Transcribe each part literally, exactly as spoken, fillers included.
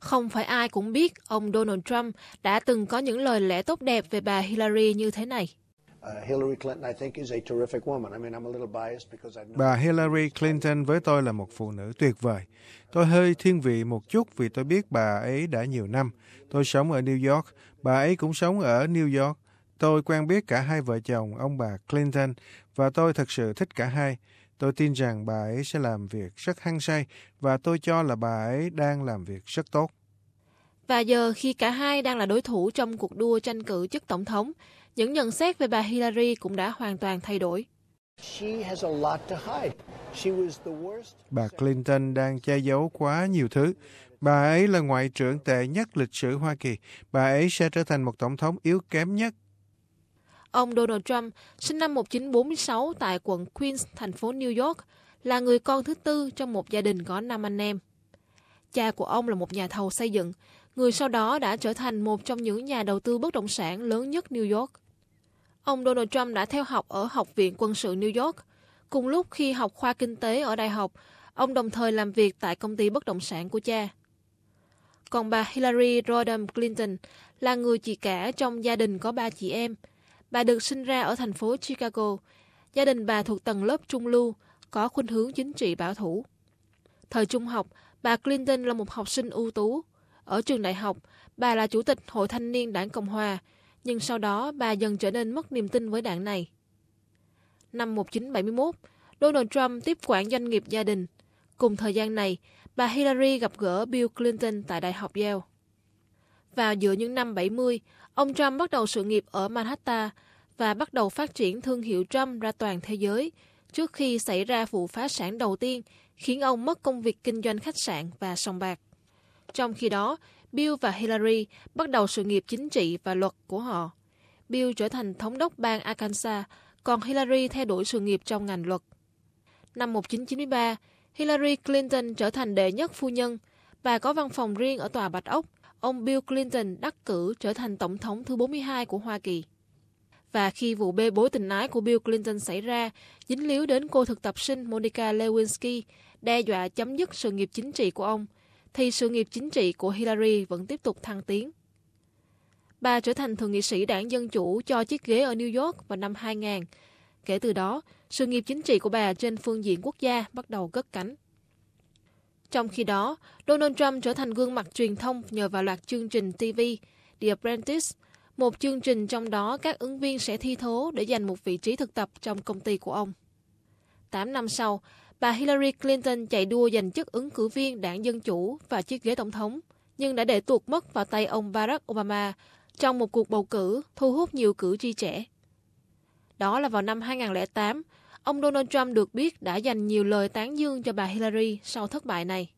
Không phải ai cũng biết ông Donald Trump đã từng có những lời lẽ tốt đẹp về bà Hillary như thế này. Bà Hillary Clinton với tôi là một phụ nữ tuyệt vời. Tôi hơi thiên vị một chút vì tôi biết bà ấy đã nhiều năm. Tôi sống ở New York, bà ấy cũng sống ở New York. Tôi quen biết cả hai vợ chồng ông bà Clinton và tôi thật sự thích cả hai. Tôi tin rằng bà ấy sẽ làm việc rất hăng say và tôi cho là bà ấy đang làm việc rất tốt. Và giờ khi cả hai đang là đối thủ trong cuộc đua tranh cử chức tổng thống, những nhận xét về bà Hillary cũng đã hoàn toàn thay đổi. Bà Clinton đang che giấu quá nhiều thứ. Bà ấy là ngoại trưởng tệ nhất lịch sử Hoa Kỳ. Bà ấy sẽ trở thành một tổng thống yếu kém nhất. Ông Donald Trump, sinh năm một nghìn chín trăm bốn mươi sáu tại quận Queens, thành phố New York, là người con thứ tư trong một gia đình có năm anh em. Cha của ông là một nhà thầu xây dựng, người sau đó đã trở thành một trong những nhà đầu tư bất động sản lớn nhất New York. Ông Donald Trump đã theo học ở Học viện Quân sự New York. Cùng lúc khi học khoa kinh tế ở đại học, ông đồng thời làm việc tại công ty bất động sản của cha. Còn bà Hillary Rodham Clinton là người chị cả trong gia đình có ba chị em. Bà được sinh ra ở thành phố Chicago. Gia đình bà thuộc tầng lớp trung lưu, có khuynh hướng chính trị bảo thủ. Thời trung học, bà Clinton là một học sinh ưu tú. Ở trường đại học, bà là chủ tịch Hội Thanh niên Đảng Cộng Hòa, nhưng sau đó bà dần trở nên mất niềm tin với đảng này. Năm một nghìn chín trăm bảy mươi mốt, Donald Trump tiếp quản doanh nghiệp gia đình. Cùng thời gian này, bà Hillary gặp gỡ Bill Clinton tại Đại học Yale. Vào giữa những năm bảy mươi, ông Trump bắt đầu sự nghiệp ở Manhattan và bắt đầu phát triển thương hiệu Trump ra toàn thế giới trước khi xảy ra vụ phá sản đầu tiên khiến ông mất công việc kinh doanh khách sạn và sòng bạc. Trong khi đó, Bill và Hillary bắt đầu sự nghiệp chính trị và luật của họ. Bill trở thành thống đốc bang Arkansas, còn Hillary theo đuổi sự nghiệp trong ngành luật. Năm một nghìn chín trăm chín mươi ba, Hillary Clinton trở thành đệ nhất phu nhân. Bà có văn phòng riêng ở Tòa Bạch Ốc. Ông Bill Clinton đắc cử trở thành tổng thống thứ bốn mươi hai của Hoa Kỳ. Và khi vụ bê bối tình ái của Bill Clinton xảy ra, dính líu đến cô thực tập sinh Monica Lewinsky, đe dọa chấm dứt sự nghiệp chính trị của ông, thì sự nghiệp chính trị của Hillary vẫn tiếp tục thăng tiến. Bà trở thành thượng nghị sĩ đảng Dân Chủ cho chiếc ghế ở New York vào năm hai nghìn. Kể từ đó, sự nghiệp chính trị của bà trên phương diện quốc gia bắt đầu cất cánh. Trong khi đó, Donald Trump trở thành gương mặt truyền thông nhờ vào loạt chương trình ti vi The Apprentice, một chương trình trong đó các ứng viên sẽ thi thố để giành một vị trí thực tập trong công ty của ông. Tám năm sau, bà Hillary Clinton chạy đua giành chức ứng cử viên đảng Dân Chủ và chiếc ghế tổng thống, nhưng đã để tuột mất vào tay ông Barack Obama trong một cuộc bầu cử thu hút nhiều cử tri trẻ. Đó là vào năm hai nghìn không trăm lẻ tám, ông Donald Trump được biết đã dành nhiều lời tán dương cho bà Hillary sau thất bại này.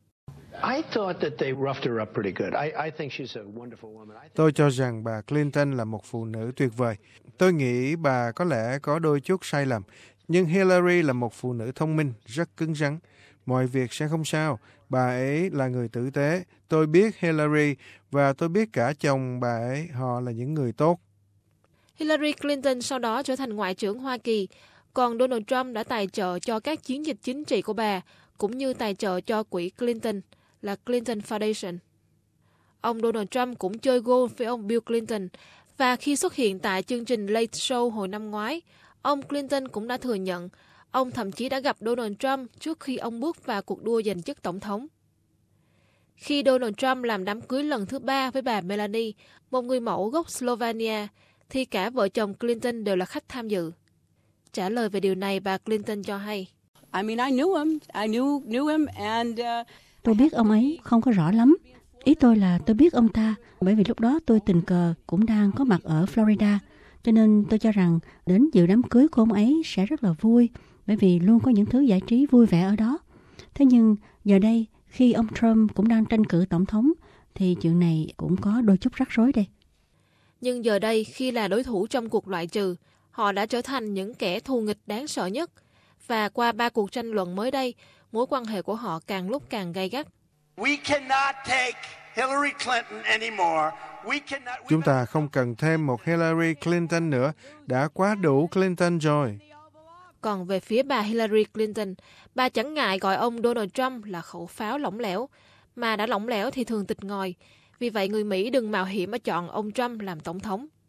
Tôi cho rằng bà Clinton là một phụ nữ tuyệt vời. Tôi nghĩ bà có lẽ có đôi chút sai lầm, nhưng Hillary là một phụ nữ thông minh, rất cứng rắn. Mọi việc sẽ không sao. Bà ấy là người tử tế. Tôi biết Hillary và tôi biết cả chồng bà ấy, họ là những người tốt. Hillary Clinton sau đó trở thành Ngoại trưởng Hoa Kỳ, còn Donald Trump đã tài trợ cho các chiến dịch chính trị của bà, cũng như tài trợ cho quỹ Clinton, là Clinton Foundation. Ông Donald Trump cũng chơi golf với ông Bill Clinton, và khi xuất hiện tại chương trình Late Show hồi năm ngoái, ông Clinton cũng đã thừa nhận ông thậm chí đã gặp Donald Trump trước khi ông bước vào cuộc đua giành chức tổng thống. Khi Donald Trump làm đám cưới lần thứ ba với bà Melania, một người mẫu gốc Slovenia, thì cả vợ chồng Clinton đều là khách tham dự. Trả lời về điều này, bà Clinton cho hay. I mean, I knew him. I knew knew him and uh... Tôi biết ông ấy không có rõ lắm. Ý tôi là tôi biết ông ta, bởi vì lúc đó tôi tình cờ cũng đang có mặt ở Florida, cho nên tôi cho rằng đến dự đám cưới của ông ấy sẽ rất là vui, bởi vì luôn có những thứ giải trí vui vẻ ở đó. Thế nhưng giờ đây, khi ông Trump cũng đang tranh cử tổng thống, thì chuyện này cũng có đôi chút rắc rối đây. Nhưng giờ đây, khi là đối thủ trong cuộc loại trừ, họ đã trở thành những kẻ thù nghịch đáng sợ nhất. Và qua ba cuộc tranh luận mới đây, mối quan hệ của họ càng lúc càng gay gắt. Chúng ta không cần thêm một Hillary Clinton nữa, đã quá đủ Clinton rồi. Còn về phía bà Hillary Clinton, bà chẳng ngại gọi ông Donald Trump là khẩu pháo lỏng lẻo. mà đã lỏng lẻo thì thường tịt ngòi. Vì vậy người Mỹ đừng mạo hiểm mà chọn ông Trump làm tổng thống.